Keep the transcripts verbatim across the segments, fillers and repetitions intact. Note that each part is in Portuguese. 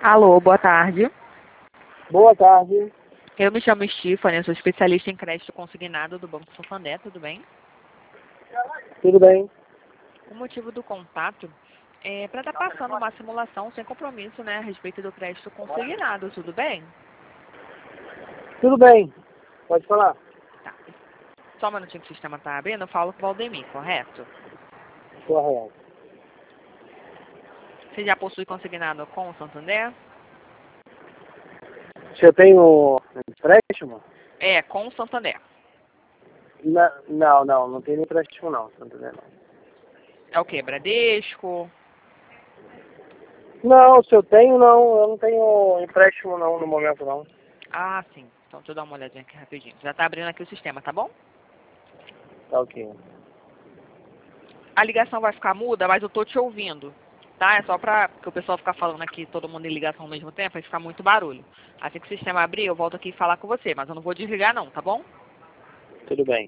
Alô, boa tarde. Boa tarde. Eu me chamo Stephanie, eu sou especialista em crédito consignado do Banco Santander, tudo bem? Tudo bem? O motivo do contato é para estar passando uma simulação sem compromisso, né, a respeito do crédito consignado, tudo bem? Tudo bem. Pode falar. Tá. Só um minutinho que o sistema está abrindo, eu falo com o Valdemir, correto? Correto. Você já possui consignado com o Santander? Se eu tenho empréstimo? É, com o Santander. Na, não, não, não tenho empréstimo não, Santander não. É o quê? Bradesco? Não, se eu tenho, não, eu não tenho empréstimo não no momento não. Ah, sim. Então deixa eu dar uma olhadinha aqui rapidinho. Já está abrindo aqui o sistema, tá bom? Tá ok. A ligação vai ficar muda, mas eu tô te ouvindo, tá? É só pra que o pessoal ficar falando aqui, todo mundo em ligação ao mesmo tempo, vai ficar muito barulho. Assim que o sistema abrir, eu volto aqui e falar com você, mas eu não vou desligar não, tá bom? Tudo bem.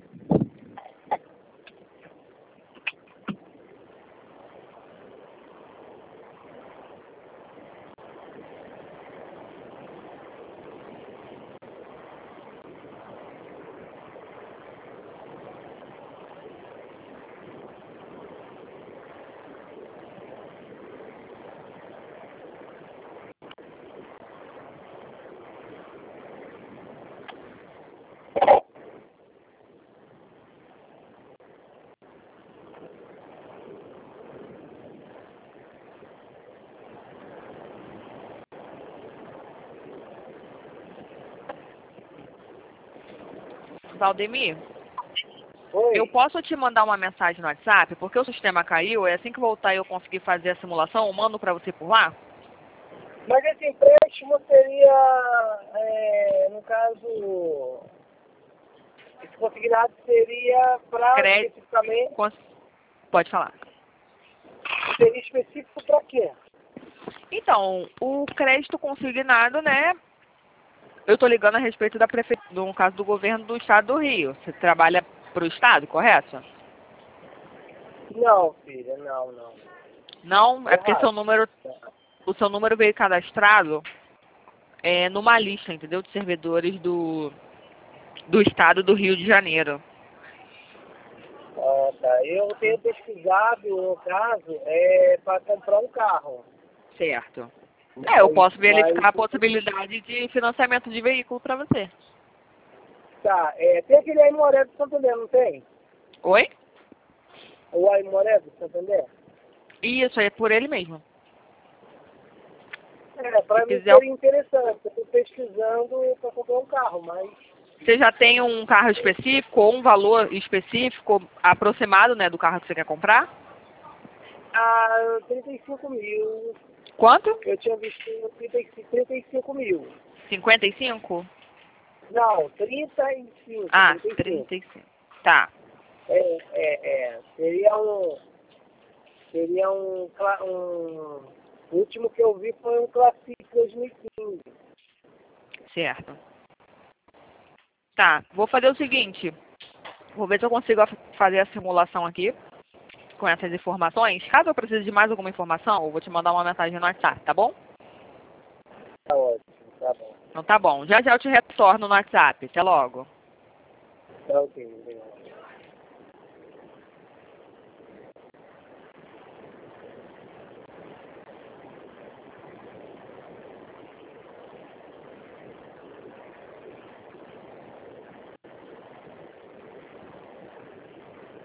Valdemir, Oi. eu posso te mandar uma mensagem no WhatsApp, porque o sistema caiu, é assim que voltar e eu conseguir fazer a simulação, eu mando pra você por lá? Mas esse empréstimo seria, é, no caso, esse consignado seria para Crédito. especificamente, Cons- Pode falar. seria específico para quê? Então, o crédito consignado, né? Eu tô ligando a respeito da prefeitura, no caso do governo do estado do Rio. Você trabalha pro estado, correto? Não, filha, não, não. Não, é porque Errado. seu número, o seu número veio cadastrado é, numa lista, entendeu? De servidores do, do estado do Rio de Janeiro. Ah, tá. Eu tenho pesquisado, no caso, é, para comprar um carro. Certo. É, eu posso verificar a Mas, possibilidade de financiamento de veículo para você. tá, é, tem aquele Aimoré do Santander, não tem? Oi? O Aimoré do Santander? Isso, é por ele mesmo. É, para Se mim quiser, seria interessante. Eu estou pesquisando para comprar um carro, mas... você já tem um carro específico ou um valor específico aproximado, né, do carro que você quer comprar? Ah, trinta e cinco mil. Quanto? Eu tinha visto trinta e cinco, trinta e cinco mil. cinquenta e cinco? Não, trinta e cinco. Ah, trinta e cinco. trinta e cinco. Tá. É, é, é. Seria um... Seria um... cla- um o último que eu vi foi um Classic dois mil e quinze. Certo. Tá, vou fazer o seguinte. Vou ver se eu consigo af- fazer a simulação aqui com essas informações. Caso eu precise de mais alguma informação, eu vou te mandar uma mensagem no WhatsApp, tá bom? Tá ótimo, tá bom. Então tá bom. Já já eu te retorno no WhatsApp. Até logo. Tá ok, obrigado.